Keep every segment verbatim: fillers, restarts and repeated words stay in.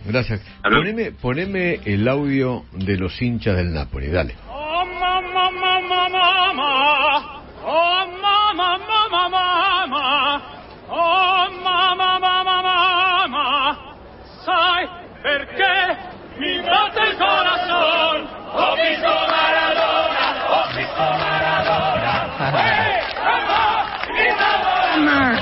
gracias. Poneme, poneme el audio de los hinchas del Napoli, dale. Oh mamma mamma mamma, oh mamma mamma mamma, oh mamma mamma mamma, sai perché mi batte il corazón, ho visto Maradona, ho visto Maradona, eh, mamma,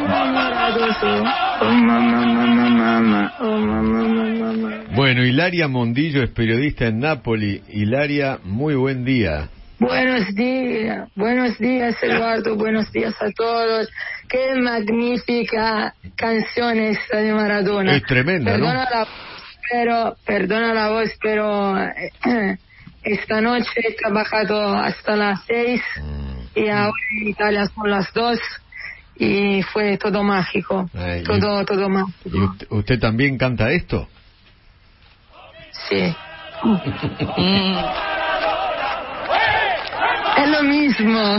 Oh mamá, mamá, mamá, oh mamá, mamá, mamá. Bueno, Hilaria Mondillo es periodista en Nápoli. Hilaria, muy buen día. Buenos días, buenos días Eduardo, buenos días a todos. Qué magnífica canción esta de Maradona. Es tremenda, perdona ¿no? La, pero, perdona la voz, pero eh, esta noche he trabajado hasta las seis mm. y ahora en Italia son las dos. Y fue todo mágico, eh, todo, y, todo mágico. ¿Y usted, usted también canta esto? Sí. Es lo mismo.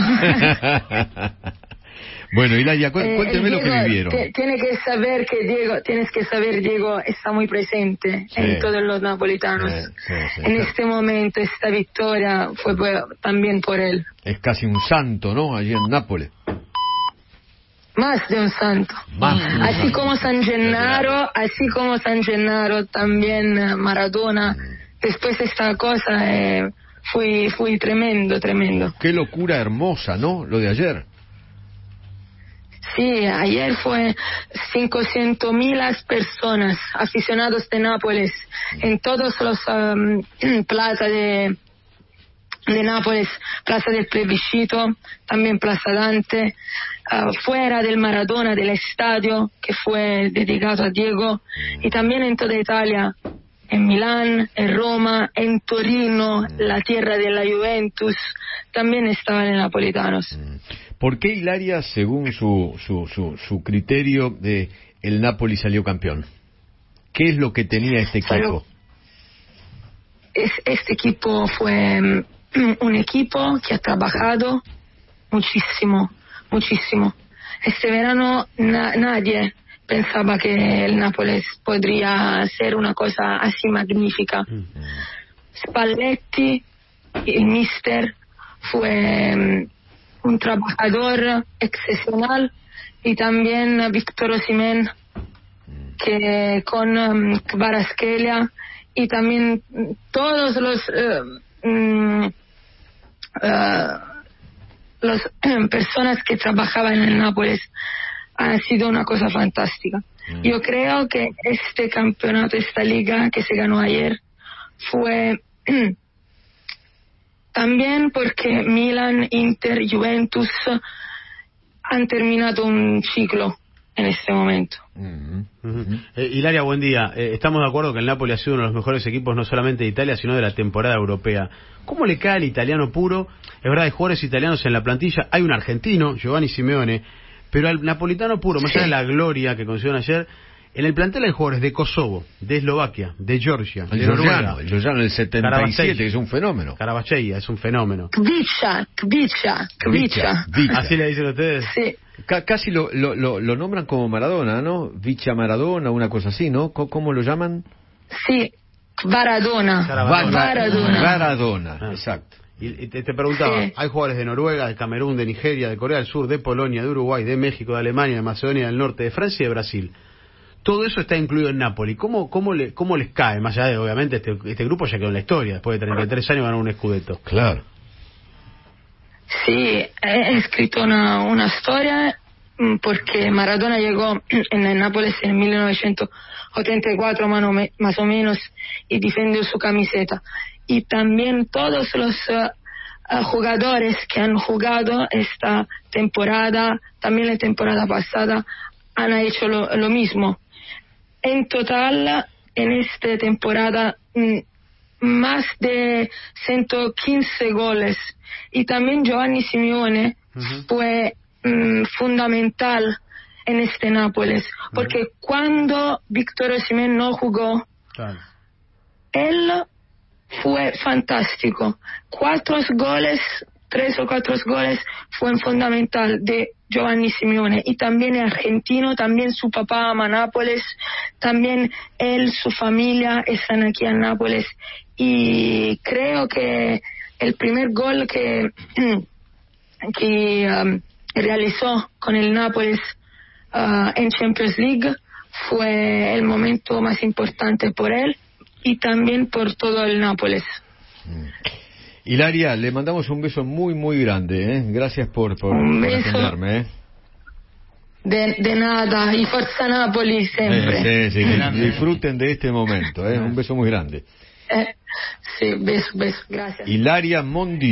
Bueno, Hilaria, cu eh, cuénteme Diego, lo que vivieron. Tiene que saber que Diego, tienes que saber, Diego está muy presente sí. en todos los napolitanos. Sí, sí, sí, en sí. este momento, esta victoria fue por, también por él. Es casi un santo, ¿no? Allí en Nápoles. Más de un santo. Más mm. Así santo. como San Gennaro, así como San Gennaro, también Maradona. Mm. Después esta cosa eh, fue, fue tremendo, tremendo. Qué locura hermosa, ¿no? Lo de ayer. Sí, ayer fue cincuenta mil personas, aficionados de Nápoles, mm. en todos los um, plazas de... de Nápoles, Plaza del Plebiscito, también Plaza Dante, uh, fuera del Maradona, del estadio que fue dedicado a Diego, y también en toda Italia, en Milán, en Roma, en Torino, la tierra de la Juventus, también estaban los napolitanos. ¿Por qué, Hilaria, según su, su, su, su criterio, de el Napoli salió campeón? ¿Qué es lo que tenía este equipo? Es, este equipo fue un equipo que ha trabajado muchísimo, muchísimo. Este verano na nadie pensaba que el Nápoles podría ser una cosa así magnífica. Spalletti, el mister, fue um, un trabajador excepcional, y también Víctor Osimhen, que con um, Kvaratskhelia, y también todos los... Uh, um, Uh, las personas que trabajaban en Nápoles, ha sido una cosa fantástica. Mm. Yo creo que este campeonato, esta liga que se ganó ayer, fue también porque Milan, Inter, Juventus han terminado un ciclo en este momento. Uh-huh. Uh-huh. eh, Hilaria, buen día. Eh, estamos de acuerdo que el Napoli ha sido uno de los mejores equipos no solamente de Italia, sino de la temporada europea. ¿Cómo le cae al italiano puro? Es verdad, hay jugadores italianos en la plantilla, hay un argentino, Giovanni Simeone, pero al napolitano puro, más allá sí. de la gloria que consiguieron ayer, en el plantel hay jugadores de Kosovo, de Eslovaquia, de Georgia, el de Noruega, el Giorgiano del setenta y siete, que es un fenómeno. Carabacheia, es un fenómeno. Kvicha, Kvicha, Kvicha. ¿Así le dicen ustedes? Sí. C casi lo, lo, lo, lo nombran como Maradona, ¿no? Vicha Maradona, una cosa así, ¿no? ¿Cómo, cómo lo llaman? Sí, Maradona. Maradona. Maradona, ah. exacto. Y te, te preguntaba, sí. hay jugadores de Noruega, de Camerún, de Nigeria, de Corea del Sur, de Polonia, de Uruguay, de México, de Alemania, de Macedonia del Norte, de Francia y de Brasil. Todo eso está incluido en Napoli. ¿Cómo, cómo, le, cómo les cae? Más allá de, obviamente, este, este grupo ya quedó en la historia. Después de treinta y tres años ganó un Scudetto. Claro. Sí, he escrito una, una historia porque Maradona llegó en el Nápoles en mil novecientos ochenta y cuatro más o menos y defendió su camiseta. Y también todos los uh, jugadores que han jugado esta temporada, también la temporada pasada, han hecho lo, lo mismo. En total, en esta temporada, más de ciento quince goles. Y también Giovanni Simeone uh-huh. fue um, fundamental en este Nápoles, uh-huh. porque cuando Víctor Osimhen no jugó, claro. él fue fantástico. Cuatro goles tres o cuatro goles fue fundamental de Giovanni Simeone, y también es argentino, también su papá ama Nápoles, también él, su familia están aquí en Nápoles, y creo que el primer gol que, que um, realizó con el Nápoles uh, en Champions League fue el momento más importante por él y también por todo el Nápoles. Hilaria, le mandamos un beso muy muy grande, ¿eh? Gracias por, por, un por beso atenderme, ¿eh? de, de nada, y Forza Napoli siempre. Eh, sí, sí, disfruten de este momento, ¿eh? Un beso muy grande. Eh, sí, beso, beso, gracias. Hilaria Mondi.